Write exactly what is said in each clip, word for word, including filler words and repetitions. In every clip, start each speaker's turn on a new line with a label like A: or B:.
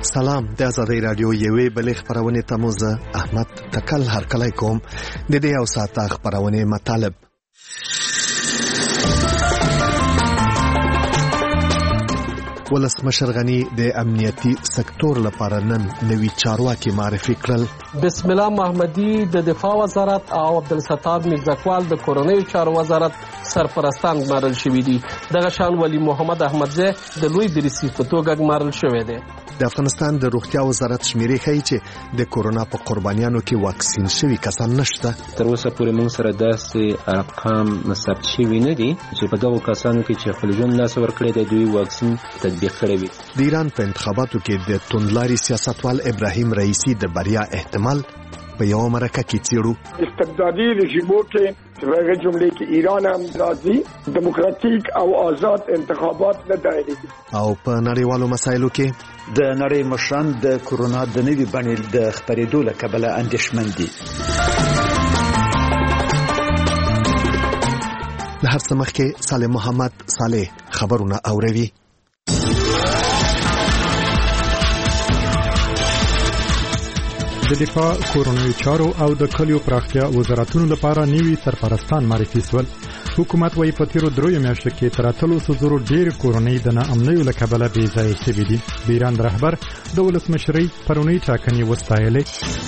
A: سلام د آزادۍ رادیو یوې بلې خبرونه ته مو زه احمد تکل هرکلی کوم د دې یو ساعته خبرونه مطالب. ولسمشر غنی د امنیتي سکتور لپاره نن نوي چارواکي معرفي کړل.
B: بسم الله محمدي د دفاع وزارت او عبدالستار میرزکوال د کورنیو چارو وزارت سرپرستان ګمارل شوي دي. دغه شان ولی محمد احمدزی د لوی درسي په توګه ګمارل شوی دی.
A: د افغانستان د روغتیا وزارت شمیرې ښیي چې د کورونا په قربانیانو کې واکسین شوي کسان نشته.
C: تر اوسه پورې موږ سره داسې ارقام ثبت شوي نه دي چې په دغو کسانو کې چې خپل ژوند لاس ورکړی دی دوی واکسین تطبیق کړی وي.
A: د ایران په انتخاباتو کې د توندلاري سیاستوال ابراهیم رئیسی د بریا احتمال په یو مرکه کې څیړو.
D: استبدادي رژیمو کې هغه جملې کې ایران هم راځي دموکراتیک او آزاد انتخابات نه دایریږي.
A: او په نړیوالو مسایلو کې
E: د نړۍ مشران د کورونا د نوي بڼې د خپرېدو له کبله اندېښمن دي.
A: له هر څه مخکې صالح محمد صالح خبرونه اوروي.
F: د دفاع، کورونوي چارو او د کلیو پراختیا وزارتونو لپاره نوي سرپرستان معرفي شول. حکومت وايي په تیرو دریو میاشتو کې تر اتلسو زرو ډېر کورنۍ د ناامنیو له کبله بې ځایه شوي دي. د ایران رهبر د ولسمشرۍ پرونۍ ټاکنې وستایلې.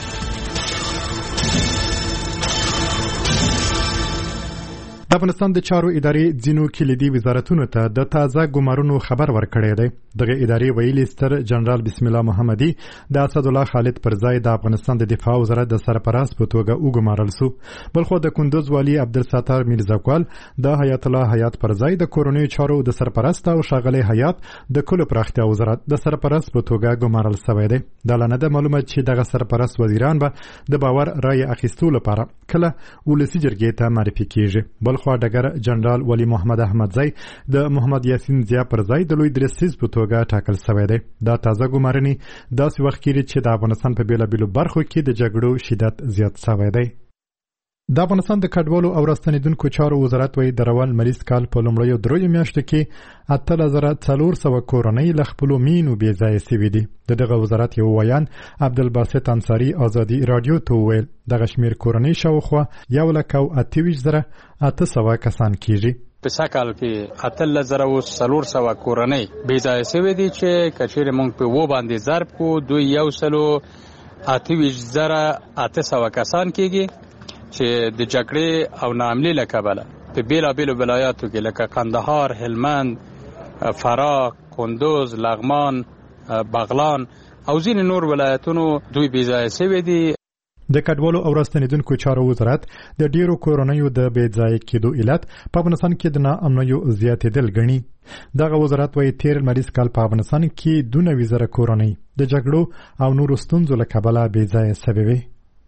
F: د افغانستان د چارو ادارې ځینو کلیدي وزارتونو ته د تازه ګمارونو خبر ورکړی دی. دغه ادارې ویلي ستر جنرال بسم الله محمدي د اسد الله خالد پر ځای د افغانستان د دفاع وزارت د سرپرست په توګه وګمارل سو. بلخو د کندوز والي عبدالستار میرزکوال د حیات الله حیات پر ځای د کورنیو چارو د سرپرست او ښاغلی حیات د کلو پراختیا وزارت د سرپرست په توګه ګمارل شوی دی. دا لا نه ده معلومه چې دغه سرپرست وزیران به د باور رای اخیستو لپاره کله ولسي جرګې ته معرفي کیږي. بلخو خو ډګر جنرال ولی محمد احمدزی د محمد یاسین زیا پر ځای د لوی درسیز په توګه ټاکل شوی دی. دا تازه ګمارنې داسې وخت کې چې د افغانستان په بیلابیلو برخو کې د جګړو شدت زیات شوی دی. د افغانستان د کډوالو او راستنیدونکو چارو وزارت وايي د روان مریض کال په لومړیو دریو میاشتو کې اتلس زره څلور سوه کورنۍ له خپلو مینو بې ځایه سوي دي. د دغه وزارت یو ویان عبدالباسط انصاري ازادي راډیو ته وویل دغه شمېر کورنۍ شاوخوا یو لک او اته ویشت زره اته سوه کسان کیږي.
G: په سکهال کې اتلس زره او څلور سوه کورنۍ بې ځایه سوي دي چې که چیرې موږ په اووه باندې ضرب کړو دوی یو سلو اته ویشت زره اته سوه کسان کیږي چې د جګړې او ناامنۍ له کبله په بیلابیلو ولایاتو کې لکه قندهار، هلمند، فراه، کندوز، لغمان، بغلان او ځینې نور ولایتونو دوی بې ځایه سوي دي.
F: د کډوالو او راستنیدونکو چارو وزارت د ډیرو کورنیو د بې ځایه کېدو علت په افغانستان کې د ناامنیو زیاتېدل ګڼي. دغه وزارت وايي تیر لمریز کال په افغانستان کې دوه نوي زره کورنۍ د جګړو او نورو ستونزو له کبله بې ځایه سوي وي.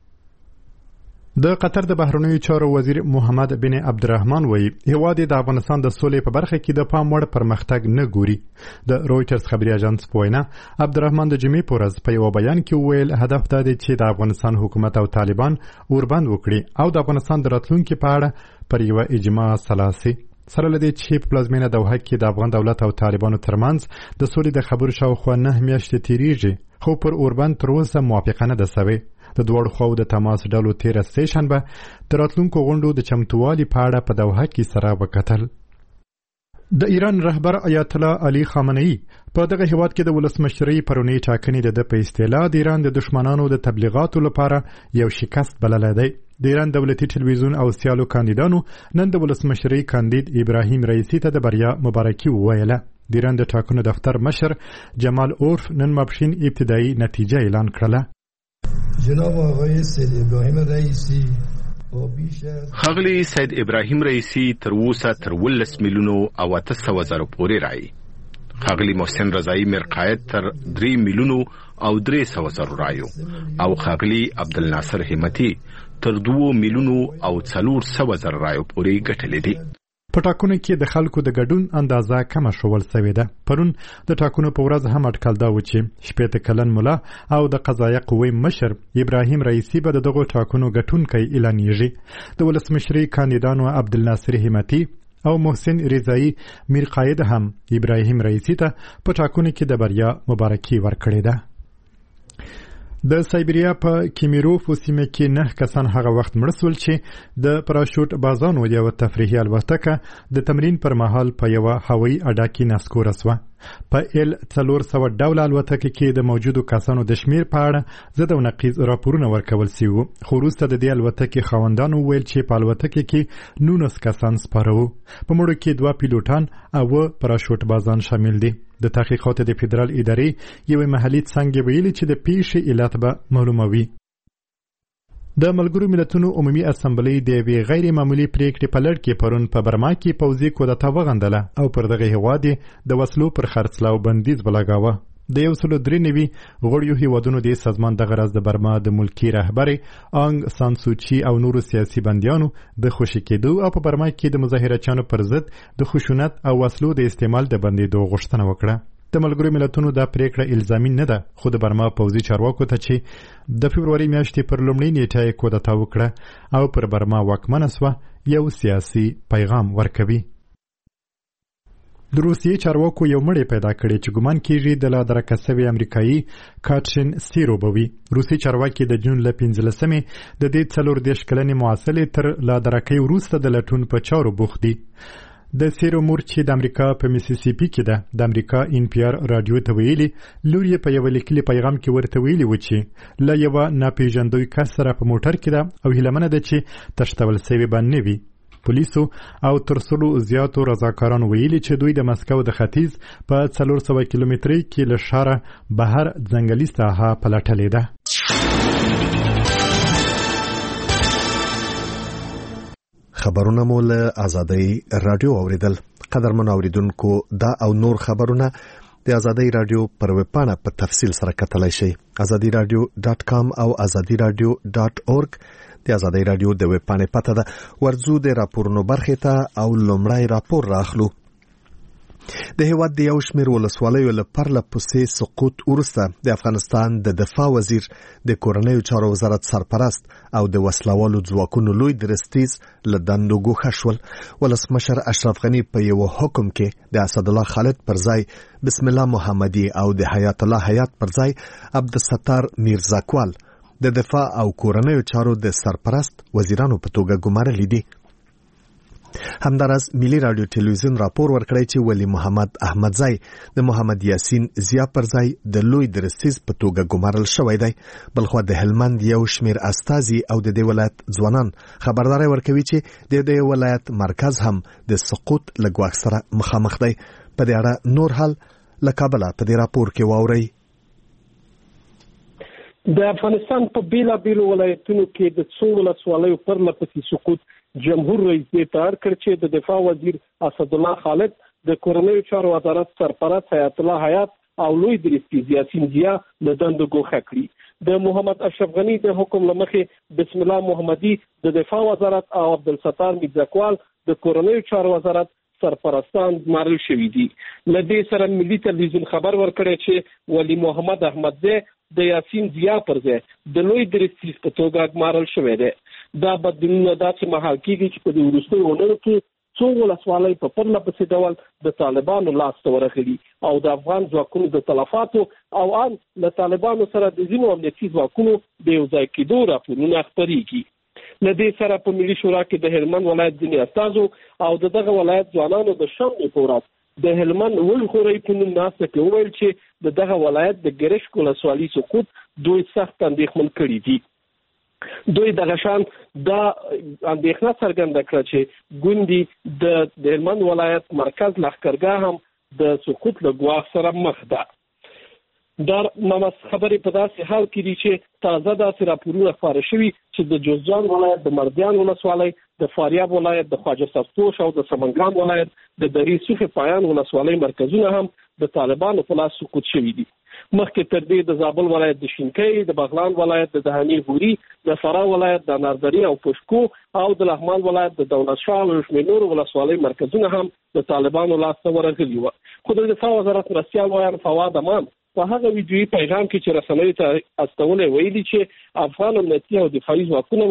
F: د قطر د بهرنیو چارو وزیر محمد بن عبدالرحمن وایي هیواد د افغانستان د سولې په برخه کې د پام وړ پرمختګ نه ګوري. د رویټرز خبري اژانس په وینا عبدالرحمن د جمعې په ورځ په یو بیان کې وویل هدف دا دی چې د افغانستان حکومت او طالبان اوربند وکړي او د افغانستان د راتلونکي په اړه پر یوه اجماع سلاسي. سره له دې چې په پلازمینه دوحه کې د افغان دولت او طالبانو ترمنځ د سولې د خبرو شاوخوا نه میاشتې تیریږي خو پر اوربند تر اوسه موافقه نه ده سوې. د دواړو خواو د تماس ډلو تیره سه شنبه د راتلونکو غونډو د چمتووالي په اړه په دوحه کې سره وکتل. د ایران رهبر آیت الله علي خامنه‌ای په دغه هیواد کې د ولسمشرۍ پرونۍ ټاکنې د په اصطلاح د ایران د دشمنانو د تبلیغاتو لپاره یو شکست بللی دی. د ایران دولتي ټلویزیون او سیالو کاندیدانو نن د ولسمشرۍ کاندید ابراهیم رئیسی ته د بریا مبارکي وویله. د ایران د ټاکنو دفتر مشر جمال اورف نن ماپښین ابتدایي نتیجه اعلان کړله.
H: جناب آقای سید ابراهیم رئیسی
I: ښاغلی سید ابراهیم رئیسی تر اوسه تر ولس میلیونو او اته سوه زره پورې رایې، ښاغلی محسن رضایي میرقایت تر درې میلیونو او درې سوه زرو رایو او ښاغلی عبدالناصر همتي تر دوه میلیونو او څلور سوه زره رایو پورې ګټلې دي.
F: په ټاکنو کې د خلکو د ګډون اندازه کمه شول سوې ده. پرون د ټاکنو په ورځ هم اټکل دا و چې شپېته کلن ملا او د قضایه قوې مشر ابراهیم رئیسی به د دغو ټاکنو ګټونکی اعلانیږي. د ولسمشرۍ کاندیدانو عبدالناصر همتي او محسن رضایي میرقاید هم ابراهیم رئیسی ته په ټاکنو کې د بریا مبارکي ورکړې ده. د سایبریا په کیمیروف سیمه کې نه کسان هغه وخت مړ شول چې د پراشوټ بازانو یو تفریحي الوتکه د تمرین پر مهال په یو هوایي اډه کې ناسکوره شوه. په ال څلور سوه ډوله الوتکه کې د موجودو کسانو د شمیر په اړه ضد او نقیض راپورونه ورکول شوي، خو وروسته د دې الوتکې خاوندانو ویل چې په الوتکه کې نولس کسان سپاره وو. په مړو کې دوه پیلوټان او پراشوټ بازان شامل دي. د تحقیقاتو د فدرال ادارې یوې محلي څانګې ویلي چې د پیښې علت به معلوموي. د ملګرو ملتونو عمومي اسمبلۍ د یوې غیر معمولي پریکړې په لړ کې پرون په برما کې پوځي کودتا وغندله او پر دغه هیواد د وسلو پر خرڅلاو بندیز ولګاوه. د یو سلو درې نوي غړیو هیوادونو د سازمان دغه راز د برما د ملکی رهبرې آنګ سان سوچي او نورو سیاسي بندیانو د خوشي کېدو او په برما کې د مظاهرچیانو پر ضد د خشونت او وسلو د استعمال د بندیدو غوښتنه وکړه. د ملګرو ملتونو دا پریکړه الزامي نه ده، خو د برما پوځي چارواکو ته چې د فبروري میاشتې پر لومړۍ نیټه یې کودتا وکړه او پر برما واکمنه سوه یو سیاسي پیغام ورکوي. د روسیې چارواکو یو مړی پیدا کړی چې ګمان کېږي د لا درکه سوي امریکایي کاټرین سیرو به وي. روسي چارواکي د جون له پنځلسمې د دې څلور دېرش کلنې معاصلې تر لا درکې وروسته د لټون په چارو بوخت دي. د سیرو مور چې د امریکا په میسیسیپي کې ده د امریکا ان پی آر رادیو ته ویلي، لور یې په یو لیکلي پیغام کې ورته ویلي و چې له یوه ناپېژندوي کس سره په موټر کې ده او هیلهمنه ده چې تښتول سوي به نه وي. پولیسو او تر سلو زیاتو رضاکارانو ویلي چې دوی د مسکو د ختیځ په څلور سوه کیلومترۍ کې له ښاره بهر ځنګلي ساحه پلټلې ده.
A: خبرونه مو له آزادۍ رادیو اوریدل. قدرمن اوریدونکو، دا او نور خبرونه د آزادۍ رادیو پر ویب پاڼه په تفصیل سره کتلای شئ. آزادۍ رادیو ډاټ کام او آزادۍ رادیو ډاټ اورګ د آزادۍ رادیو د ویب پاڼې پته ده. ورځو د راپورونو برخې ته او لومړی راپور راخلو. د هیواد د یو شمېر ولسوالیو له پرله پسې سقوط وروسته د افغانستان د دفاع وزیر د کورنیو چارو وزارت سرپرست او د وسلوالو ځواکونو لوی درستیز له دندو ګوښه شول. ولسمشر اشرف غني په یو حکم کې د اسدالله خالد پر ځای بسم الله محمدي او د حیات الله حیات پر ځای عبدالستار میرزاکوال د دفاع او کورنیو چارو د سرپرست وزیرانو په توګه ګمارلي دي. همداراز ملي رادیو ټلویزیون راپور ورکړی چې ولی محمد احمدزی د محمد یاسین ضیا پر ځای د لوی درستیز په توګه ګمارل شوی دی. بلخو د هلمند یو شمیر استازي او د دې ولایت ځوانان خبرداري ورکوي چې د دې ولایت مرکز هم د سقوط له ګواښ سره مخامخ دی. په دې اړه نور حال له کابل په دې راپور کې واورئ.
B: د افغانستان په بیلا بیلو ولایتونو کې د څو ولسوالیو پر لپسې سقوط جمهور رئیس اطلاع کړ چې د دفاع وزیر اسدالله خالد د کورنیو چارو وزارت سرپرست حیات الله حیات او لوی درستیز یاسین ضیا د دندو ګوښه کړي. د محمد اشرف غني د حکم لمخې بسم الله محمدي د دفاع وزارت او عبدالستار میرزاکوال د کورنیو چارو وزارت سرپرستان ګمارل شوي دي. له دې سره ملي تلویزیون خبر ورکړی چې ولی محمد احمدزی د یاسین ضیا پر ځای د لوی درستیز په توګه ګمارل شوی دی. دا بدلونونه داسې مهال کېږي چې په دې وروستیو اونیو کې څو ولسوالۍ په پرله پسې ډول د طالبانو لاس ته ورغلي او د افغان ځواکونو د تلفاتو او ان له طالبانو سره د ځینو امنیتي ځواکونو د یو ځای کېدو راپورونه خپرېږي. له دې سره په ملي شورا کې د هلمند ولایت ځینې استازو او د دغه ولایت ځوانانو د شنبې په ورځ د هلمند ولخورۍ په نوم ناسته کې وویل چې د دغه ولایت د ګرشک ولسوالۍ سقوط دوی سخت اندېښمن کړي دي. دوی دغه شان دا اندېښنه څرګنده کړه چې ګوندې د هلمند ولایت مرکز لښکرګاه هم د سقوط له ګواښ سره مخ ده. دا خبرې په داسې حال کې دي چې تازه داسې راپورونه خپاره شوي چې د جوزجان ولایت د مردیان ولسوالۍ، د فاریاب ولایت د خواجه سفتوش او د سمنګان ولایت د درې سوخې پایان ولسوالۍ مرکزونه هم د طالبانو په لاس سقوط شوي دي. مخکې تر دې د زابل ولایت د شینکۍ، د بغلان ولایت د دهنی هوري، د فراه ولایت د اناردري او پشکو او د لغمان ولایت د دولت شاه او شمېر نورو ولسوالۍ مرکزونه هم د طالبانو لاس ته ورغلي وو. خو د دفاع وزارت مرستیال ویان فواد امان په هغه ویډیویي پیغام کې چې رسنیو ته استولې ویلي چې افغان امنیتي او دفاعي ځواکونه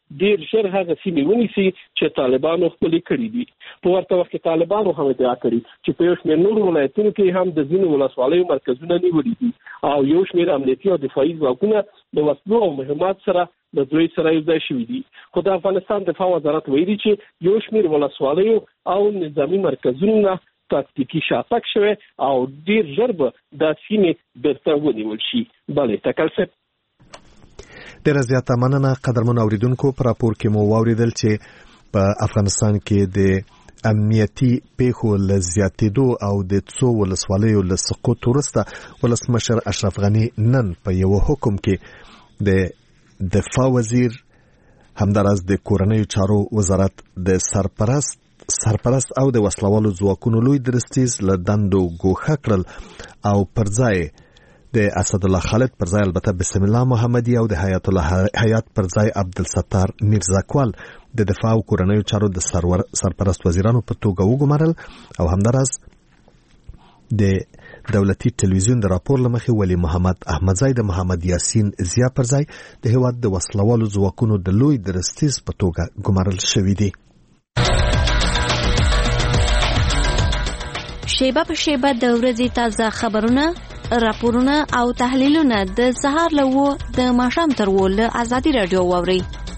B: ډیر ژر هغه سیمې ونیسي چې طالبانو خپلې کړې دي. په ورته وخت کې طالبانو هم ادعا کړې چې په یو شمېر نورو ولایتونو کې هم د ځینو ولسوالیو مرکزونه نیولي دي او یو شمېر امنیتي او دفاعي ځواکونه د وسلو او مهمات سره د دوی سره یو ځای شوي دي. خو د افغانستان دفاع وزارت ویلي چې یو شمېر ولسوالیو او نظامي مرکزونه تاکتیکی شاتګ شوی او ډیر ژر به دا سیمې بیرته ونیول شي. بلې تکل صاحب
A: ډیره زیاته مننه. قدرمن اوریدونکو په راپور کې مو واوریدل چې په افغانستان کې د امنیتي پیښو له زیاتېدو او د څو ولسوالیو له سقوط وروسته ولسمشر اشرف غني نن په یو حکم کې د دفاع وزیر همداراز د کورنیو چارو وزارت د سرپرست سرپرست او د وسلوالو ځواکونو لوی درستیز له دندو ګوښه کړل او پر ځای د اسد الله خالد پر ځای البته بسم الله محمدي او د حیات الله حیات پر ځای عبدالستار میرزاکوال د دفاع او کورنیو چارو د سرور سرپرست وزیرانو په توګه وګمارل او همداراز د دولتي ټلویزیون د راپور لمخې ولی محمد احمدزی د محمد یاسین زیا پر ځای د هیواد د وسلوالو ځواکونو د لوی درستیز په توګه ګمارل شوی دی.
J: شیبه په شیبه د ورځې تازه خبرونه، راپورونه او تحلیلونه د سهار له وو د ماښام تر وو له ازادي رادیو واوري.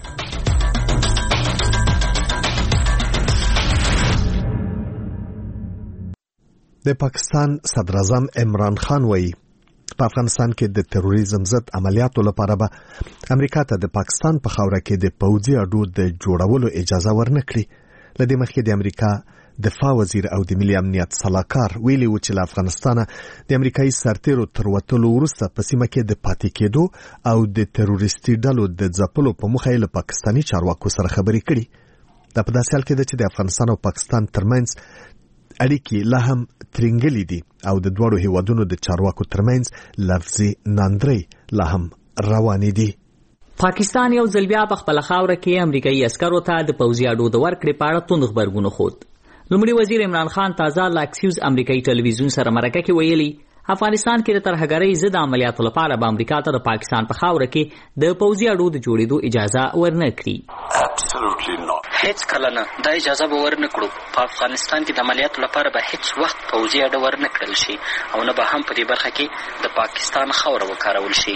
A: د پاکستان صدر اعظم عمران خان وایي په افغانستان کې د تروریزم ضد عملیاتو لپاره به امریکا ته د پاکستان په خاوره کې د پوځي اډو د جوړولو اجازه ورنکړي. لدې مخکې د امریکا دفاع وزیر او د ملي امنیت صلاحکار ویلي و چې له افغانستانه د امریکایي سرتیرو تر وتلو وروسته په سیمه کې د پاتې کېدو او د تروریستي ډلو د ځپلو په موخه له پاکستاني چارواکو سره خبرې کړي. دا په داسې حال کې ده چې د افغانستان او پاکستان ترمنځ اړیکې لا هم ترنګلې دي او د دواړو هیوادونو د چارواکو ترمنځ لفظي ناندرۍ لا هم روانې دي.
K: پاکستان یو ځل بیا په خپل خاوره کې امریکایي عسکرو ته د پوځي اډو د ورکړې په اړه توند خبرونه خود. لومړي وزیر عمران خان تازه لاکسیوز امریکایي ټلویزیون سره مرکه کې ویلي افغانستان کې د ترهګرۍ ضد عملیاتو لپاره به امریکا ته د پاکستان په خاوره کې د پوځي اډو د جوړېدو اجازه ورنکړي.
L: هیڅ کله نه دا اجازه به ورنکړو. په افغانستان کې د عملیاتو لپاره به هیڅ وخت پوځي اډه ورنکړل شي او نه به هم په دې برخه کې د پاکستان خاوره وکارول شي.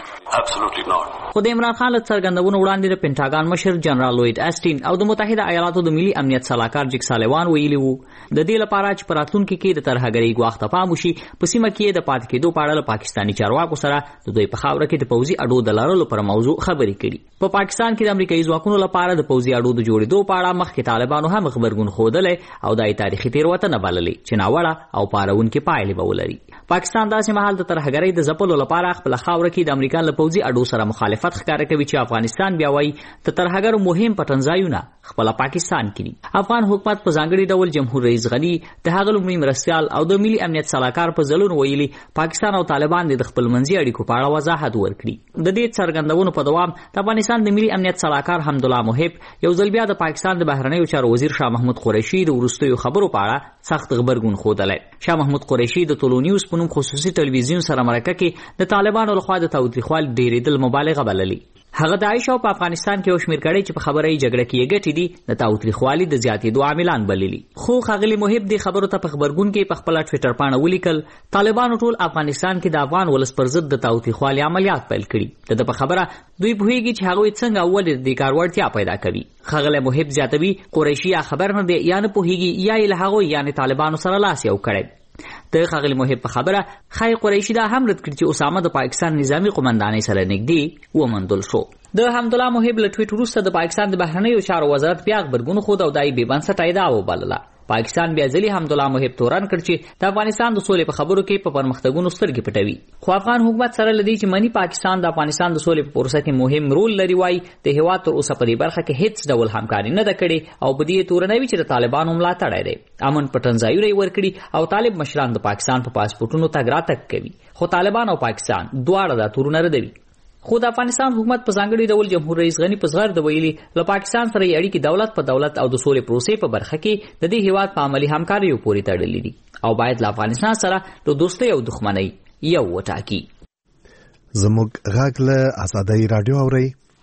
K: خو د عمران خان له څرګندونو وړاندې د پینټاګان مشر جنرال لوید اسټین او د متحده ایالاتو د ملي امنیت صلاحکار جک سالیوان ویلي وو د دې لپاره چې په راتلونکي کې د ترهګرۍ ګواښ ته پام وشي په سیمه کې د پاتې کېدو په اړه له پاکستاني چارواکو سره د دوی په خاوره کې د پوځي اډو د لرلو پر موضوع خبرې کړي. په پاکستان کې د امریکایي ځواکونو لپاره د پوځي اډو د جوړېدو په اړه مخکې طالبانو هم خبرګون ښودلی او دا یې تاریخي تېروتنه بللې چې ناوړه او پارونکې پایلې به ولري. پاکستان داسې مهال د ترهګرۍ د ځپلو لپاره خپل خاوره کې د امریکا له پوځي اډو سره مخالفت ښکاره کوي چې افغانستان بیا وایي د ترهګرو مهم پټنځایونه خپل پاکستان کې دي. افغان حکومت په ځانګړي ډول جمهور رئیس غني د هغه لومړي مرستیال او د ملي امنیت صلاحکار په ځلونو ویلي پاکستان او طالبان د خپلمنځي اړیکو په اړه وضاحت ورکړي. د دې څرګندونو په دوام د افغانستان د ملي امنیت صلاحکار حمدالله محب یو ځل بیا د پاکستان د بهرنیو چارو وزیر شاه محمود قریشي د وروستیو خبرو په اړه سخت خبرګون ښودلی. شاه محمود قریشي د ټولو نیوز په نوم خصوصي ټلویزیون سره مرکه کې د طالبانو لخوا د تاوتریخوالي ډېرېدل مبالغه بللې. هغه د عایشه په افغانستان کې یو شمېر کړی چې په خبره یې جګړه کې یې ګټې دي د تاوتریخوالي د زیاتېدو عاملان بللي. خو ښاغلي محب دې خبرو ته په خبرګون کې په خپله ټویټر پاڼه ولیکل طالبانو ټول افغانستان کې د افغان ولس پر ضد د تاوتریخوالي عملیات پیل کړي. د ده په خبره دوی پوهېږي چې هغوی څنګه او ولې د دې کار وړتیا پیدا کوي. ښاغلی محب زیاتوي قریشي یا خبر نه دی یا نه پوهېږي یا یې له هغوی یعنې طالبانو سره لاس یو کړی. د ښاغلي محب په خبره ښایي قریشي دا هم رد کړي چې اسامه د پاکستان نظامي قمندانۍ سره نږدې وموندل شو. د حمدالله محب له ټویټ وروسته د پاکستان د بهرنیو چارو وزارت بیا غبرګون خود او دای بې بنسټه ادعا وبلله. پاکستان بیا ځلې حمدالله محب تورن کړ چې د افغانستان د سولې په خبرو کې په پرمختګونو سترګې پټوي. خو افغان حکومت سره لدی چې منی پاکستان د افغانستان د سولې په پروسه کې مهم رول لري وای د هیواد تر اوسه په دې برخه کې هیڅ ډول همکاري نه ده کړې او په دې تورنوي چې د طالبانو ملاتړ دی. امن پټنځایونه یې ورکړي او طالب مشران د پاکستان په پاسپورتونو تګ راتګ کوي. خو طالبان او پاکستان دواړه دا تورونه ردوي. خو د افغانستان حکومت په ځانګړي ډول جمهور رئیس غني په زغر د ویلي له پاکستان سره یې اړیکې دولت په دولت او د سولې پروسې په برخه کې د دې هیواد په عملي همکاریو پورې تړلې دي او باید له افغانستان سره د دوستۍ او دښمنۍ یو وټاکي.
A: زموږ غږ له ازادۍ رادیو اورئ.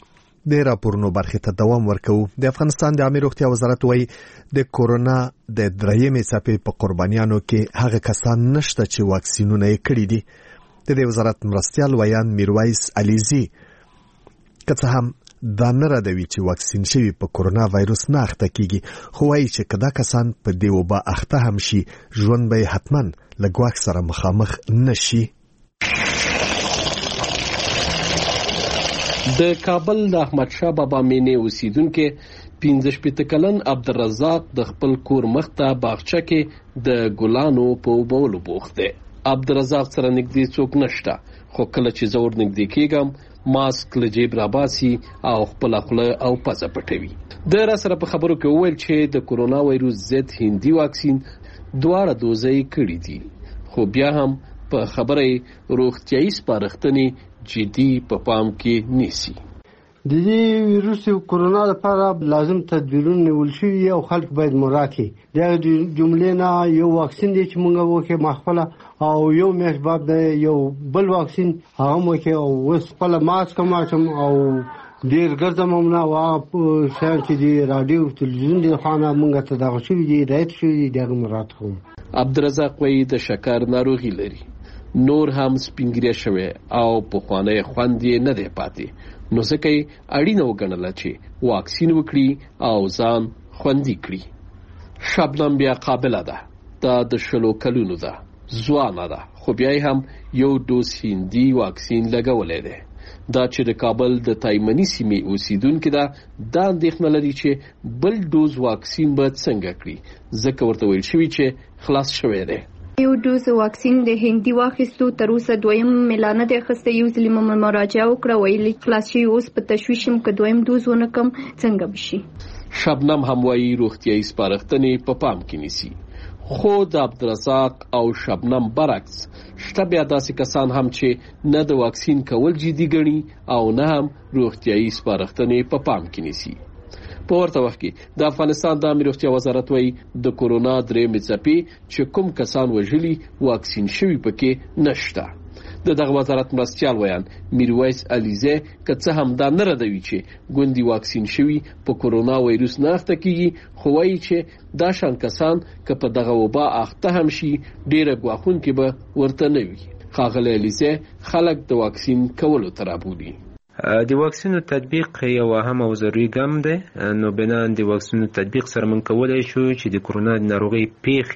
A: د راپورونو برخې ته دوام ورکوو. د افغانستان د عامه روغتیا وزارت وایي د کورونا د درېیمې څپې په قربانیانو کې هغه کسان نشته چې واکسینونه یې کړي دي. د دې وزارت مرستیال ویان میرویس علیزي که څه هم دا نه ردوي چې واکسین شوي په کورونا وایروس نه اخته کیږي، خو وایي چې که دا کسان په دې وبا اخته هم شي ژوند به یې حتما له ګواښ سره مخامخ نه شي.
B: د کابل د احمد شاه بابا مینې اوسیدونکو پنځه شپېته کلن عبدالرزاق د خپل کور مخ ته باغچه کې د ګلانو په اوبولو بوخت دی. عبدالرزاق سره نږدې څوک نشته، خو کله چې زه ور نږدې کېږم ماسک له جیب راباسي او خپله خوله او پزه پټوي. د را سره په خبرو کې وویل چې د کورونا وایروس ضد هندي واکسین دواړه دوزه یې کړي دي، خو بیا هم په خبره روغتیایي سپارښتنې جدي په پام کې نیسي.
M: د دې ویروس کورونا لپاره لازم تدبیرونه نیول شوي او خلک باید مراعات کړي. د جملې نه یو واکسین دی چې موږ وکړو مخفله او یو میاشت بعد یو بل واکسین هغه مو کې او وس خپل ماسک ماچم او ډیر ګرځم نه وا شان چې دی رادیو تلویزیون دی خانه موږ ته دغه شوی دی رایت شوی دی دغه مراد کوم.
B: عبدالرزاق وایي د شکر ناروغي لري، نور هم سپینګری شوی او په خوانه خوند یې نه دی پاتې، نو ځکه یې اړینه وګڼله چې واکسین وکړي او ځان خوندي کړي. شبنم بیا قابله ده، دا د شلو کلونو ده، ځوانه ده، خو بیا هم یو ډوز هندي واکسین لګولی دی. دا چې د کابل د تایمني سیمې اوسیدونکو ده، دا اندېښنه لري چې بل ډوز واکسین به څنګه کړي، ځکه ورته ویل شوي چې خلاص شوی دی.
N: یو ډوز واکسین د هندي واخیستو تر اوسه دویم ملانه د اخیسته یو ځل مې مراجعه وکړه، ویلي خلاص شوي، اوس په تشویش یم که دویم ډوز ونه کړم څنګه به شي.
B: شبنم هم وایي روغتیایي سپارښتنې په پام کې نیسي، خو د عبدالرزاق او شبنم برعکس شته بیا داسې کسان هم چې نه د واکسین کول جدي ګڼي او نه هم روغتیایي سپارښتنې په پام کې نیسي. په ورته وخت کې د افغانستان د عامه روغتیا وزارت وایي د کورونا درېیمې څپې چې کوم کسان وژلي واکسین شوي پکې نشته. د دغه وزارت مرستیال ویان میرویس علیزي که څه هم دا نه ردوي چې ګوندي واکسین شوي په کورونا وایروس نه اخته کیږي، خو وایي چې دا شان کسان که په دغه وبا اخته هم شي ډیره ګواښونکې به ورته نه وي. ښاغلی علیزي خلک د واکسین کولو ته رابولي.
C: د واکسینو تطبیق یو اهم او ضروري ګام دی، نو بنان د واکسینو تطبیق سره موږ کولی شو چې د کورونا د ناروغۍ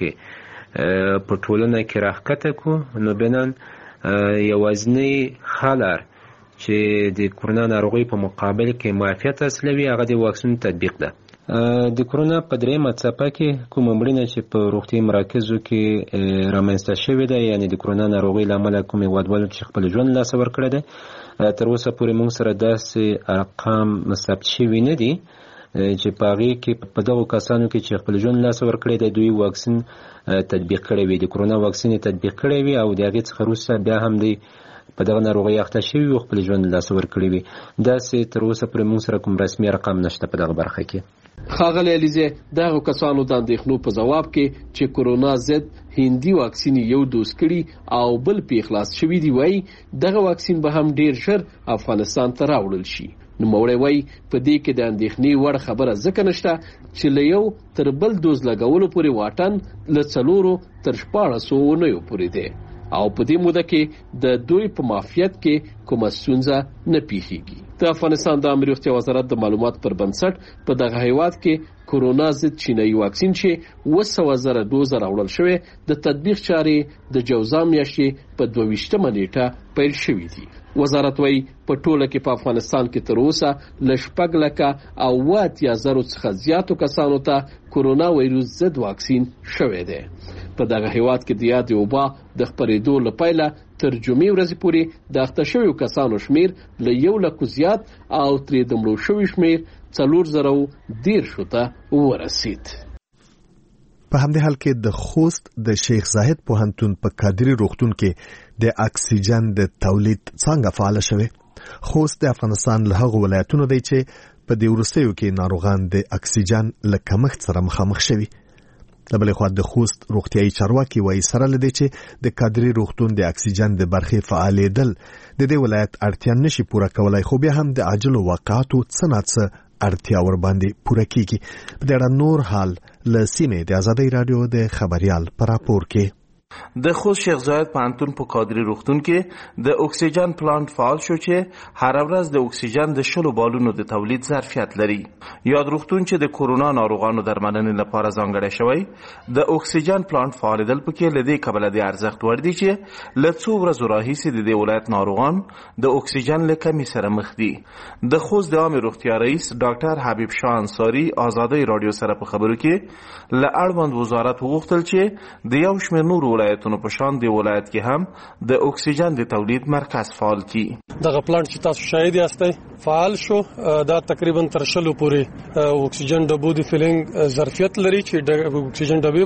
C: پیښې په ټولنه کې راښکته کړو. نو بنان یوازینی خلار چې د کورونا ناروغۍ په مقابل کې معافیت حاصلوي هغه د واکسینو تطبیق ده. د کورونا په درېیمه څپه کې کومه مړینه چې په روغتیایي مراکزو کې رامنځته شوې ده، یعنې د کورونا ناروغۍ له امله کوم هېوادوالو چې خپل ژوند لاسه ورکړی دی، تر اوسه پورې موږ سره داسې ارقام ثبت شوي نه دي چې په هغې کې په دغو کسانو کې چې خپل ژوند لاسه ورکړی دی دوی واکسین تطبیق کړی وي، د کورونا واکسین یې تطبیق کړی وي او د هغې څخه وروسته بیا هم دی په دغه ناروغۍ اخته شوي او خپل ژوند لاسه ورکړی وي. داسې تر اوسه پورې موږ سره کوم رسمي ارقام نشته په دغه برخه کې.
B: ښاغلی علیزي دغه کسانو د اندېښنو په ځواب کې چې کورونا ضد هندي واکسین یو دوز کړي او بل پې خلاص شوي دي، وایي دغه واکسین به هم ډیر ژر افغانستان ته راوړل شي. نوموړی وایي په دې کې د اندېښنې وړ خبره ځکه نشته چې له یو تر بل دوز لګولو پورې واټن له څلورو تر شپاړسو اونیو پورې دی او په دې موده کې د دوی په معافیت کې کومه ستونزه نه پیښیږي. د افغانستان د عامه روغتیا وزارت د معلوماتو پر بنسټ په دغه هیواد کې کورونا ضد چینایي واکسین چې اوه سوه زره دوزه راوړل شوی د تطبیق چارې د جوزا میاشتې په دوه ویشتمه نیټه پیل شوي دي. وزارت وایي په ټوله کې په افغانستان کې تر اوسه له شپږ لکه او اوه اتیا زرو څخه زیاتو کسانو ته کورونا وایروس ضد واکسین شوی دی. په دغه هیواد کې د یادې وبا د خپرېدو له پیله تر جمعې ورځې پورې د اخته شویو کسانو شمیر له یو لکو زیات او ترې د مړو شوي شمیر څلور زره دېرشو ته ورسید.
A: په همدې حال کې د خوست د شیخ زاهد پوهنتون په کادري روغتون کې د اکسیجن د تولید څنګه فعال شوه. خوست د افغانستان له هغو ولایتونو دی چې په دې وروستیو کې ناروغان د اکسیجن له کمښت سره مخامخ شوي. بلې خوا د خوست روغتيایي چارواکي وایي سره لدی چې د کادري روغتون د اکسیجن د برخې فعالیدل د دې ولایت اړتیا نشي پوره کولای، خو بیا هم د عاجلو واقعاتو څه نه څه اړتیا ور باندې پوره کیږي. په دې اړه نور حال له سیمې د آزادۍ رادیو د خبريال پر راپور کې.
O: د خوست شیخ زاید پوهنتون په کادري روغتون کې د اکسیجن پلانټ فعال شو چې هر ورځ د اکسیجن د شلو بالونو د تولید ظرفیت لري. یاد روغتون چې د کورونا ناروغانو درملنې لپاره ځانګړی شوی، د اکسیجن پلانټ فعالېدل پکې له دې کبله د ارزښت وړ دي چې له څو ورځو راهیسې د دې ولایت ناروغان د اکسیجن له کمۍ سره مخ دي. د خوست د عامې روغتیا رئیس ډاکټر حبیب شاه انصاري آزادۍ رادیو سره په خبرو کې له اړوند وزارت وغوښتل چې د یو شمېر نورو ولایتونو په شان دی ولایت کې هم د اکسیجن د تولید مرکز فعال کی.
B: دغه پلانټ چې تاسو شاهد یاستئ فعال شو، دا تقریبا تر شلو پورې اکسیجن ډبو د فیلینګ ظرفیت لري چې د اکسیجن ډبې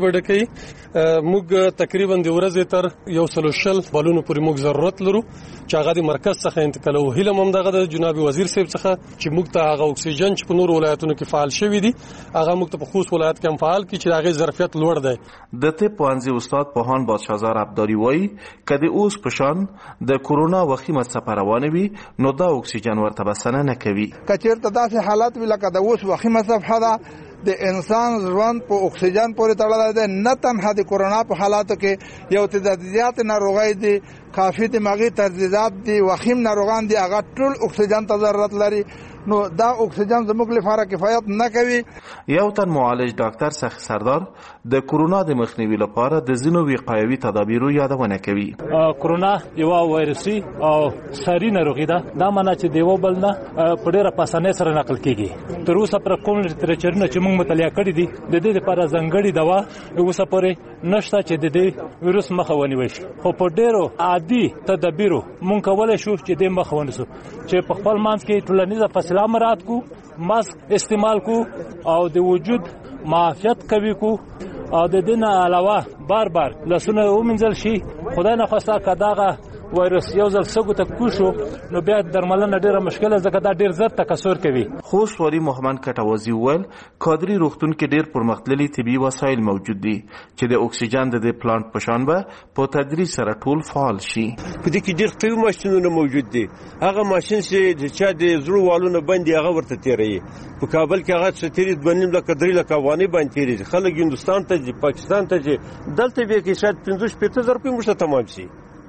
B: وډکې. موږ تقریبا د ورځې تر یو سلو شل بالونو پورې موږ ضرورت لرو چې هغه د مرکز څخه انتقالو. هیله هم دغه د جناب وزیر صاحب څخه چې موږ ته هغه اکسیجن چې په نور ولایتونو کې فعال شوی دي هغه موږ ته په خوست ولایت کې هم فعال کی چې هغه ظرفیت لوړ دی.
O: د طب پوهنځي استاد پوهان بادشاهزار عبدالي وایي کدی اوس پشان د کورونا وخیمه څخه روان وي نو دا اکسیجن ورته بسنه نه کوي.
P: کچیرته داسې حالت وی لکه د اوس وخیمه صفحه ده د انسان ژوند په اکسیجن پورې تړلی دی، نه تنها د کورونا په حالاتو کې یو تعدادیات ناروغۍ دي، کافي دماغي تجزیات دي، وخیم ناروغان دي، هغه ټول اکسیجن ته ضرورت لري. نو دا اکسیجن زموږ لپاره کفایت نه کوي.
O: یو تن معالج ډاکټر سخی سردار د کورونا د مخنیوي لپاره د ځینو وقایوي تدابیرو یادونه کوي.
Q: کورونا یو وایرسي او ساري ناروغي ده، دا معنی چې دیو بل نه په ډیره په اسانۍ سره نقل کیږي. تر اوسه پر کوم لټریچرونه چې موږ مطالعه کړی دي د دې لپاره ځانګړي دوا اوسه پورې نشته چې د دې وایرس مخه ونیول شي، خو په ډیرو عادي تدابیرو موږ کولای شو چې د مخه ونیسو چې په خپل منځ کې ټولنیزه فاصله مراعات کو، ماسک استعمال کو او د وجود معافیت کوي کو او د دې نه علاوه بار بار لاسونه ومنځل شي. خدای نه خواسته کداغه وایرس یو ځل سګو ته کوشو نو بیا درملنه ډیره مشکله ځکه دا ډیر زر تکثر کوي.
O: خوست والي محمد کټوازی ول کادري روغتون کې ډیر پرمختللي طبي وسایل موجود دي چې د اکسیجن د پلانټ په شان به په تدریج سره ټول فعال شي.
R: په دې کې ډیر قوي ماشينونه موجود دي. هغه ماشين چې چا د زړو والونه باندې هغه ورته تیری په کابل کې هغه چې تیری بنیم لکه درې لکه افغاني باندې تیری خلک هندستان ته پاکستان ته دلته به کې شاید پنځه شپږ زره روپۍ مشته تمام شي.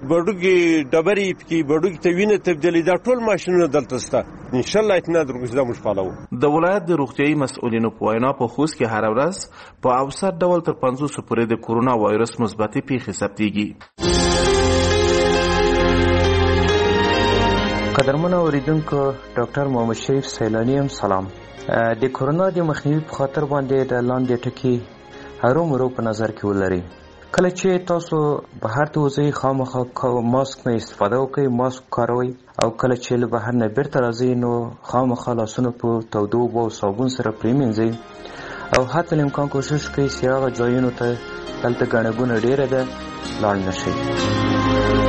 R: بډوګي ډبري کې بډوګي ته وینه تبدیلی دا ټول ماشينونه دلته سته. ان شاء الله اتنا درګزدا مشفالو.
O: د ولایت د روغتيایي مسؤلینو په وینا په خوست کې هر ورځ په اوسط ډول تر پنځوس پورې د کورونا وایرس مثبتې پیښې ثبتېږي.
C: قدرمن اوریدونکو، ډاکټر محمد شریف سیلانی هم سلام. د کورونا د مخنیوي په خاطر باندې د لاندې ټکي هرو مرو په نظر کې ولرئ. کله چې تاسو بهر ته وځئ خامخا ماسک نه استفاده وکړئ، ماسک کاروئ، او کله چې له بهر نه بیرته راځئ نو خامخا لاسونه په تودو اوبو او صابون سره پرېمینځئ او حتی الامکان کوشش کوئ چې هغه ځایونو ته دلته ګڼه ګوڼه ډېره ده لاړ نه شئ.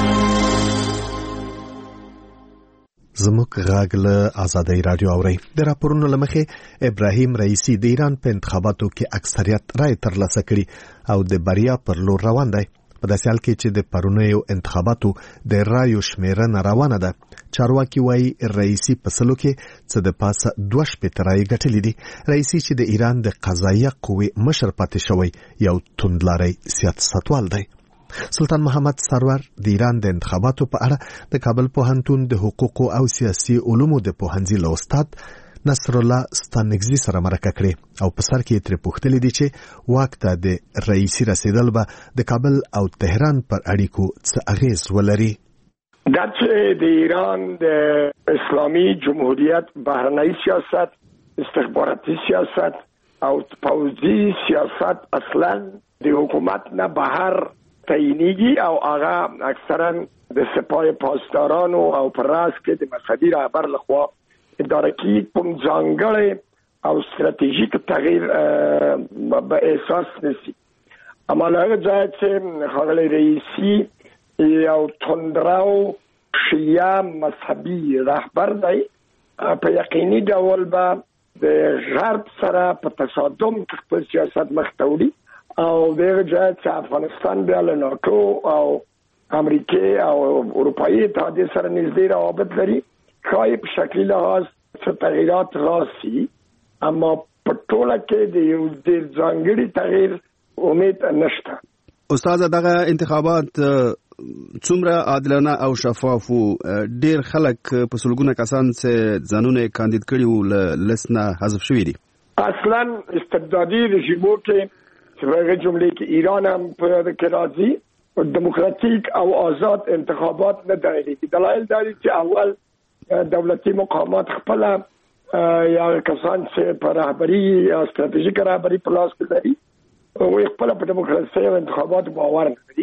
A: زموږ غږ له آزادۍ رادیو اوري. د راپورونو لمخې ابراهیم رئیسی د ایران په انتخاباتو کې اکثریت رای ترلاسه کړي او د بریا پر لور روان دی. په داسې حال کې چې د پرونیو انتخاباتو د رایو شمیرنه روانه ده. چارواکي وایي رئیسی په سلو کې څه د پاسه دوه شپېته رایې ګټلې دي. رئیسی چې د ایران د قضایه قوې مشر پاتې شوی یو توندلاری سیاستوال دی. سلطان محمد سرور د ایران د انتخاباتو په اړه د کابل پوهنتون د حقوقو او سیاسي علومو د پوهنځي له استاد نصر الله ستانګزي سره مرکه کړې او په سر کې ترې پوښتلې دي چې واک ته د رئیسي رسیدل به د کابل او تهران پر اړیکو څه اغیز ولري.
D: دا چې د ایران د اسلامي جمهوریت بهرنی سیاست، استخباراتي سیاست او پوځي سیاست اصلا د حکومت نه بهر تعینیږي او هغه اکثرا د سپاه پاسدارانو او پر راس کې د مذهبي رهبر لخوا اداره کیږي. کوم ځانګړی او ستراتیژیک تغییر به احساس نشي. اما هغه ځای چې ښاغلی رئیسي یو توندرو شیعه مذهبي رهبر دی، په یقیني ډول به د غرب سره په تصادم خپل سیاست مخ ته وړي او دغه ځای چې افغانستان بیا له ناتو او امریکای او اروپאי اتحادیه سره نږدې روابط لري خای په شکلی لحاظ څه تغیرات راسي اما په ټوله کې د یو ډیر ځانګړي تغییر امید نشته.
S: استاد دغه انتخابات څومره عادلانه او شفاف وو؟ ډیر خلک په سلګونه کسان چې ځانونه کاندید کړي وو لسنه حذف شوي دي.
D: اصلا استبدادي رژیمو کې چې هغه جملې کې ایران هم په کې راځي دموکراتیک او آزاد انتخابات نه دایلي. دلایل داري چې اول دولتي مقامات خپل یا کسان چې په رهبری یا ستراتیژیک رهبری په لاس کې لري او خپل په دیموکراسي او انتخابات باور لري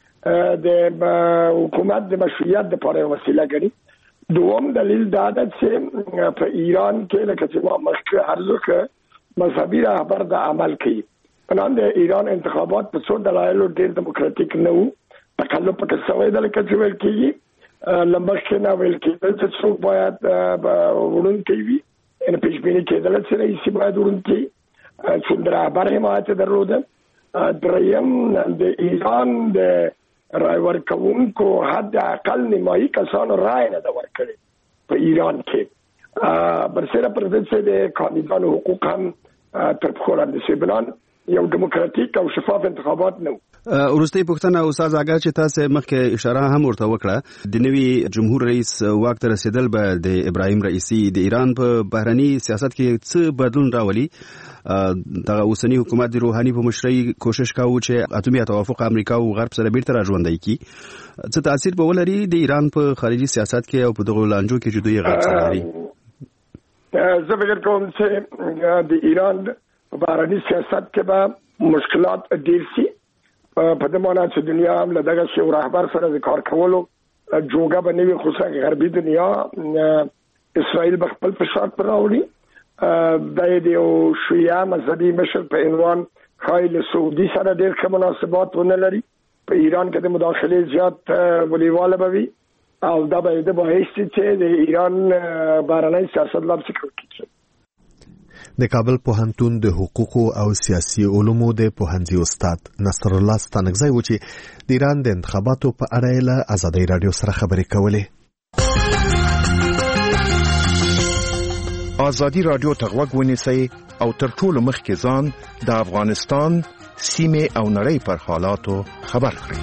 D: د حکومت د مشروعیت لپاره وسیله ګڼي. دوم دلیل دا ده چې په ایران کې لکه چې ما مخکې عرض وکړ مذهبي رهبر د عمل کوي. پنان د ایران انتخابات په څو دلایلو ډېر دیموکراتیک نه وو. تقلب پکې سوی د لکه چې ویل کېږي لمبښ نه ویل کېدل چې څوک باید وړونکی وي ان پیشبیني کېدل چې رئیس باید وړونکی چې رهبر حمایت درلوده. دریم د ایران د رای ورکوونکو حد اقل نیمایي کسانو رای نه دا ورکړي په ایران کې. برسره پر دې چې د کاندیدانو حقوق هم تر پخوا لاندې شي. بنان یو دیموکراتیک او شفاف انتخابات نه.
S: ورستۍ پوښتنه استاد اگر چې تاسو مخکې اشاره هم ورته وکړه د نوي جمهور رئیس واک ته رسیدل به د ابراهیم رئیسی د ایران په بهرني سیاست کې څه بدلون راولي؟ د اوسنی حکومت د روحاني په مشرۍ کوشش کاوه چې اتومي توافق امریکا او غرب سره بیرته راژوندای کی. څه تاثیر به ولري د ایران په خارجي سیاست کې او په دغه لانجو کې چې دوی غرب سره لري؟
D: زه فکر کوم چې د ایران په بهرني سیاست کې به مشکلات ډیر شي. په دې معنی چې دنیا هم له دغه شی رهبر سره د کار کولو جوګه بنوي، خصوصا غربي دنیا اسرائیل به خپل فشار پر راوړي. د یو شیعه مذهبي مشر په عنوان خایل سعودي سره ډېر ښه مناسبات ونه لري. په ایران کې د مداخلې زیات ولیواله به وي او دا به د باعث چې د ایران بهرنی سیاست لا څه کوي.
A: د کابل پوهنتون د حقوقو او سیاسي علومو د پوهنځي استاد نصر الله ستانکزی و چې د ایران د انتخاباتو په اړه له ازادي رادیو سره خبرې کولې.
T: ازادي رادیو ته غوږ ونیسئ او تر ټولو مخکې ځان د افغانستان سیمې او نړۍ پر حالاتو خبر کړئ.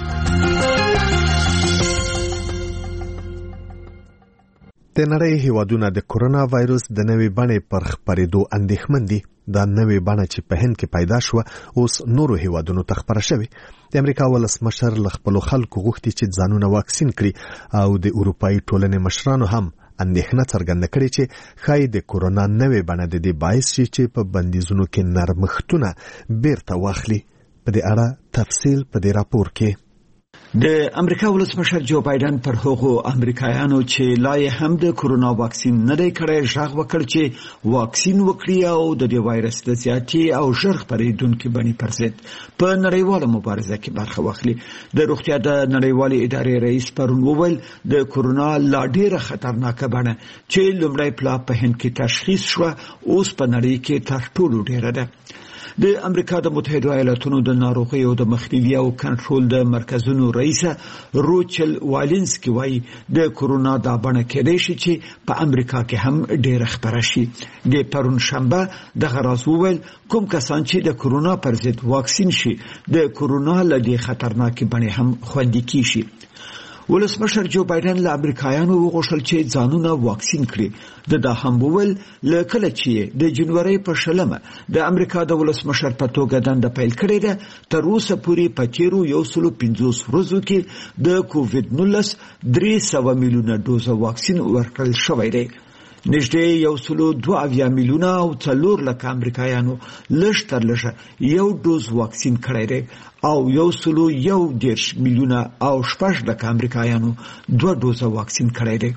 A: د نړۍ هیوادونه د کورونا وایروس د نوې بڼې پر خپرېدو اندېښمن دي. دا نوې بڼه چې په هند کې پیدا شوه اوس نورو هیوادونو ته خپره شوې. د امریکا ولسمشر له خپلو خلکو غوښتي چې ځانونه واکسین کړي او د اروپایي ټولنې مشرانو هم اندېښنه څرګنده کړې چې ښایي د کورونا نوې بڼه د دې باعث شي چې په بندیزونو کې نرمښتونه بیرته واخلي. په دې اړه تفصیل په دې راپور کې.
E: د امریکا ولسمشر جو بایدن پر هغو امریکایانو چې لا یې هم د کورونا واکسین نه دی کړی ژغ وکړ چې واکسین وکړي او د دې وایرس د زیاتې او ژر خپرېدونکې بڼې پر ضد په نړیواله مبارزه کې برخه واخلي. د روغتیا د نړیوالې ادارې رئیس پرون وویل د کورونا لا ډېره خطرناکه بڼه چې لومړی پلا په هند کې تشخیص شوه اوس په نړۍ کې تر ټولو ډېره ده. د امریکا د متحده ایالاتونو د ناروغیو د مخنیوي او کنټرول د مرکزونو رئیس روچل والینسکي وایي د کورونا دا بڼه کېدای شي چې په امریکا کې هم ډېره خپره شي. د پرون شنبه دغه راز وویل کوم کسان چې د کورونا پر ضد واکسین شي د کورونا له دې خطرناکې بڼې هم خوندي کیږي. ولسمشر جو بایدن له امریکایانو وغوښتل چې ځانونه واکسین کړي. د دا هم وویل له کله چې د جنوري په شلمه د امریکا د ولسمشر په توګه دنده پیل کړې ده تر اوسه پورې په تیرو یو سلو پنځوس ورځو کې د کووډ نولس درې سوه میلیونه ډوزه واکسین ورکړل شوی دی. نږدې یو سلو دوه اویا میلیونه او څلور لکه امریکایانو لږ تر لږه یو ډوز واکسین کړی دی او یو سلو یو دېرش میلیونه او شپږ لکه امریکایانو دوه ډوزه واکسین کړی دی.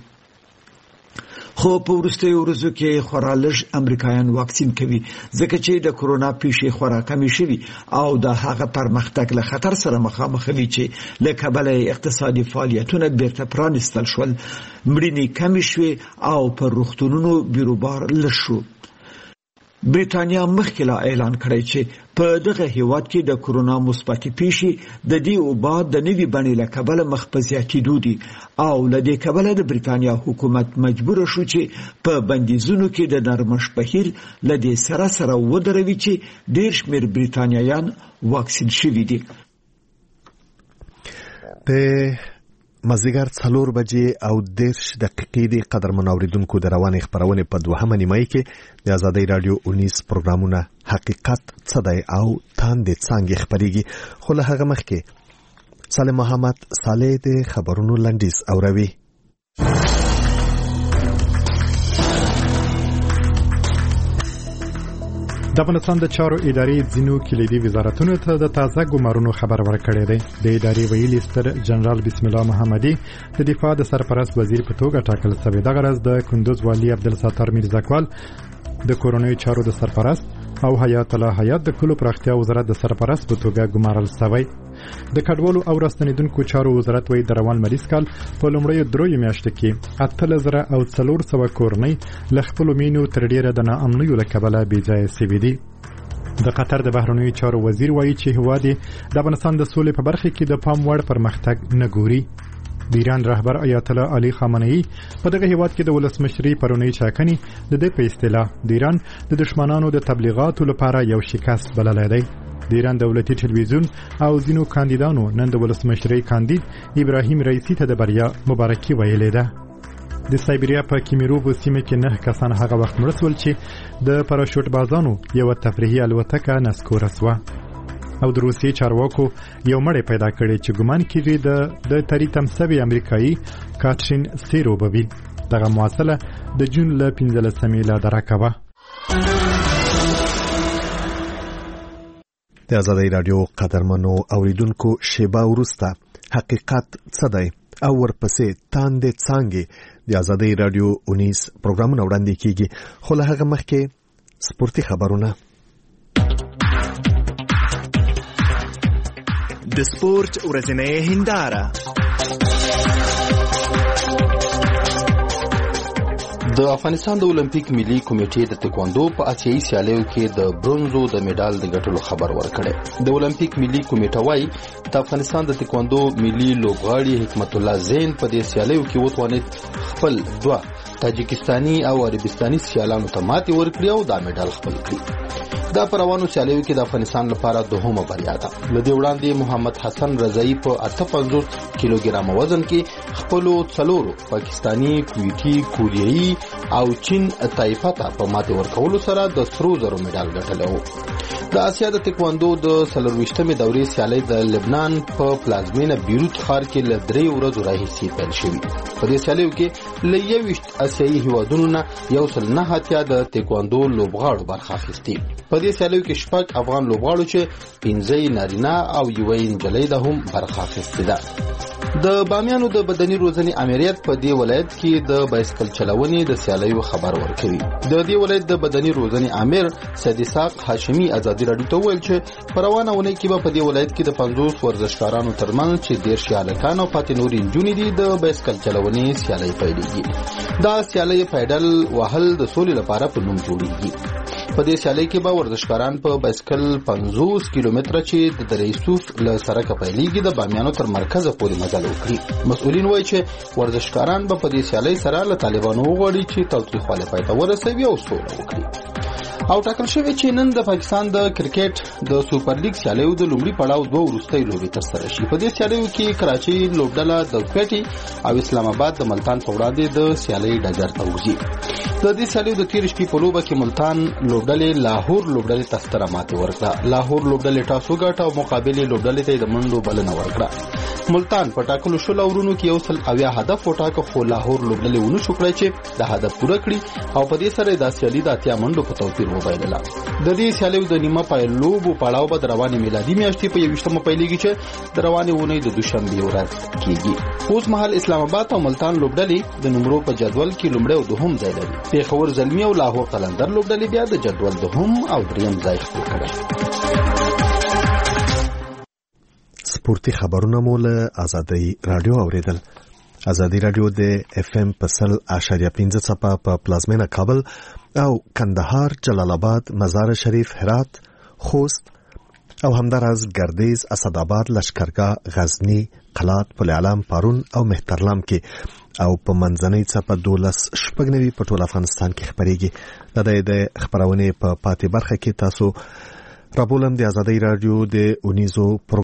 E: خو په وروستیو ورځو کې خورا لږ امریکایان واکسین کوي ځکه چې د کورونا پیښې خورا کمې شوي او د هغه پرمختګ له خطر سره مخامخ وي چې له کبله اقتصادي فعالیتونه بیرته پرانیستل شول، مړینې کمې شوې او پر روغتونونو بیروبار لږ شو. برېټانیا مخکې لا اعلان کړی چې په دغه هیواد کې د کورونا مثبتې پیښې د دې وبا د نوي بڼې له کبله مخ په زیاتېدو دي او له دې کبله د برېټانیا حکومت مجبور شو چې په بندیزونو کې د نرمښت بهیر له دې سره سره ودروي چې ډېر شمېر برېټانیایان واکسین شوي دي.
A: د مازدیګر څلور بجې او دېرش دقیقې د قدرمنو اوریدونکو د روانې خپرونې په دوهمه نیمایي کې د ازادۍ راډیو اونیس پروګرامونه حقیقت څه دی او تاندې څانګې خپرېږي، خو له هغه مخکې سالم محمد صالح د خبرونو لنډیز اوروي.
F: د افغانستان د چارو ادارې ځینو کلیدي وزارتونو ته د تازه ګمارونو خبر ورکړی دی. د ادارې ویلي ستر جنرال بسم الله محمدي د دفاع د سرپرست وزیر په توګه ټاکل شوی. دغه ورځ د کندوز والي عبدالستار میرزاکوال د کورونوي چارو د سرپرست او حیات الله حیات د کلو پراختیا وزارت د سرپرست په توګه ګمارل شوی. د کډوالو او راستنیدونکو چارو وزارت وایي د روان مریض کال په لومړیو دریو میاشتو کې اتلس زره او څلور سوه کورنۍ له خپلو مینو تر ډیره د ناامنیو له کبله بېځایه سوي دي. د قطر د بهرنیو چارو وزیر وایي چې هیواد د افغانستان د سولې په برخه کې د پام وړ پرمختګ نه ګوري. د ایران رهبر آیت الله علي خامنه‌ای په دغه هیواد کې د ولسمشرۍ پرونی چاکني د دې په اصطلاح د ایران د دشمنانو د تبلیغاتو لپاره یو شکست بللی دی. د ایران دولتي ټلویزیون او ځینو کاندیدانو نن د ولسمشرۍ کاندید ابراهیم رئیسی ته د بریا مبارکي ویلې ده. د سایبریا په کیمیروو سیمه کې نه کسان هغه وخت مړه شول چې د پاراشوټ بازانو یو تفریحي الوتکه نسکوره شوه او د روسیې چارواکو یو مړی پیدا کړی چې ګمان کېږي د د تریتم سوي امریکایي کاترین سیروبوي. دغه معاصله د جون له پنځلسمې له درکه وه.
A: د ازادۍ راډیو قدرمنو اوریدونکو شیبه وروسته حقیقت څه دی او ورپسې تاندې څانګې د ازادۍ راډیو اونیس پروګرامونه وړاندې کیږي، خو له هغه مخکې سپورتي خبرونه.
U: د سپورت ورځنۍ هنداره.
V: د افغانستان د اولمپیک ملي کمیټې د تکواندو په آسیایي سیالیو کې د برونزو د میډال د ګټلو خبر ورکړی. د اولمپیک ملي کمیټه وايي د افغانستان د تکواندو ملي لوبغاړي حکمت الله زین په دې سیالیو کې وتوانید خپل دوه تاجکستاني او عربستاني سیالانو ته ماتې ورکړي او دا میډال خپل کړي. دا په روانو سیالیو کې د افغانستان لپاره دوهمه بریا ده. له دې وړاندې محمد حسن رضايي په اته پنځوس کیلوګرام وزن کې خپلو څلورو پاکستاني، کویټي، کوریایي او چین طایفه ته په ماتې ورکولو سره د سرو زرو میډال ګټلی و. د آسیا د تکواندو د څلرویشتمې دورې سیالۍ د لبنان په پلازمینه بیروت ښار کې له درې ورځو راهیسې پیل شوي. په دې سیالیو کې له یوویشت آسیایي هیوادونو نه یو سل نه اتیا د تکواندو لوبغاړو برخه اخیستې. په دې سیالیو کې شپږ افغان لوبغاړو چې پنځه نارینه او یوه نجلۍ ده هم برخه اخیستې ده. د بامیانو د بدني روزنې امریت په دې ولایت کې د بایسکل چلونې د سیالیو خبر ورکوي. د دې ولایت د بدني روزنې امیر سید اسحاق هاشمي ازادي راډیو ته وویل چې په روانه اونۍ کې به په دې ولایت کې د پنځوس ورزشکارانو ترمنځ چې دېرش هلکان او پاتې نورې نجونې دي د بایسکل چلونې سیالۍ پیلېږي. دا سیالۍ پیډل وهل د سولې لپاره په نوم جوړېږي. په دې سیالۍ کې به ورزشکاران په بایسکل پنځوس کیلومتره چې د دره یوسف له سړکه پیلېږي د بامیانو تر مرکزه پورې مزل وکړي. مسؤلین وایي چې ورزشکاران به په دې سیالۍ سره له طالبانو وغواړي چې تاوتریخوالی پای ته ورسوي او سوله وکړي. او ټاکل شوی چې نن د پاکستان د کرکټ د سوپر لیګ سیالیو د لومړي پړاو دوه وروستۍ لوبې ترسره شي. په دې سیالیو کې کراچي لوبډله د کوټي او اسلام آباد د ملتان په وړاندې د سیالۍ ډګر ته وځي. د دې سیالیو د تیر شپې په لوبه کې ملتان لوبډلې لاهور لوبډلې ته ستره ماتې ورکړه. لاهور لوبډلې ټاس وګټه او مقابلې لوبډلې ته د منډو بلنه ورکړه. ملتان په ټاکلو شل اورونو کې یو سل اویا هدف وټاکه، خو لاهور لوبډلې ونه شو کړی چې د هدف پوره کړي او په دې سره د سیالي د اتیا منډو په توپیر وبایلله. د دې سیالیو د نیمه پای لوبو پړاو به د روانې میلادي میاشتې په یوویشتمه پیلېږي چې د روانې اونۍ د دوشنبې ورځ کېږي. اوس مهال اسلام آباد او ملتان لوبډلې د نمرو په جدول کې لومړی او دوهم ځای لري. پېښور زلمي او لاهور قلندر لوبډلې بیا د جدول دوهم او دریم ځای خپل کړی.
A: سپورتي خبرونه مو له ازادۍ راډیو اوریدل. ازادي رادیو د اف ام په سل اشاریه پنځه څپه په پلازمینه کابل او کندهار، جلال آباد، مزار شریف، هرات، خوست او همداراز گردیز، اسدآباد، لشکرګاه، غزنی، قلات، پل علم، پارون او مهترلام کې او په منځنۍ څپه دولس شپږ نوي په ټول افغانستان کې خبرېږي. د دې خبرونه په پاتې برخه کې تاسو رابولم د ازادي رادیو د اونیزو